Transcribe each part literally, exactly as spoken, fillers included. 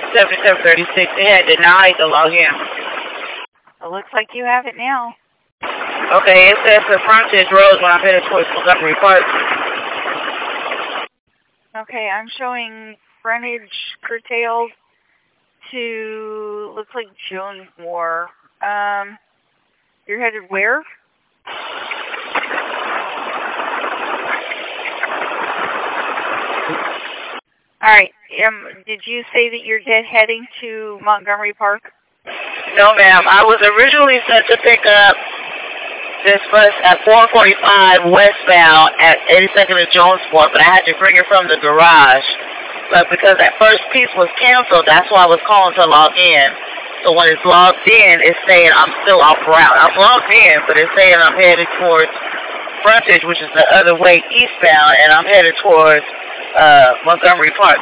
seventy-seven thirty-six. It had denied the login. It looks like you have it now. Okay, it says the frontage road when I'm headed towards Montgomery Park. Okay, I'm showing frontage curtailed to, looks like Jonesmore. Um, you're headed where? Alright, um, did you say that you're dead heading to Montgomery Park? No, ma'am. I was originally set to pick up this bus at four forty-five westbound at eighty-second and Jonesport, but I had to bring it from the garage. But because that first piece was canceled, that's why I was calling to log in. So when it's logged in, it's saying I'm still off route. I'm logged in, but it's saying I'm headed towards frontage, which is the other way eastbound, and I'm headed towards uh, Montgomery Park.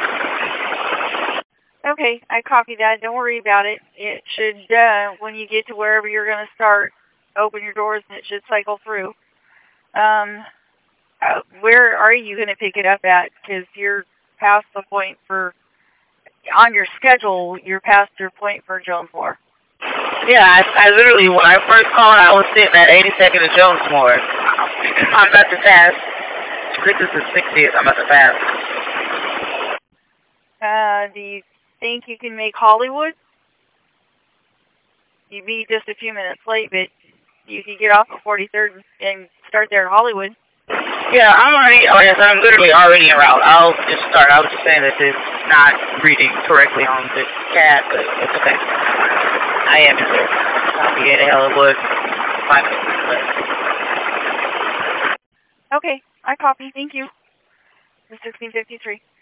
Okay, I copied that. Don't worry about it. It should, uh, when you get to wherever you're going to start, open your doors and it should cycle through. Um, uh, where are you going to pick it up at? Because you're past the point for, on your schedule, you're past your point for Jonesmore. Yeah, I, I literally, when I first called, I was sitting at eighty-second and Jonesmore. I'm about to pass. I think this is sixtieth. I'm about to pass. Uh, do you think you can make Hollywood? You'd be just a few minutes late, but you could get off at forty-third and start there at Hollywood. Yeah, I'm already, oh yes, I'm literally already en route. I'll just start. I was just saying that it's not reading correctly on the cat, but it's okay. I am in there. I'll be at Hollywood. Five minutes. Okay, I copy. Thank you. The sixteen fifty-three.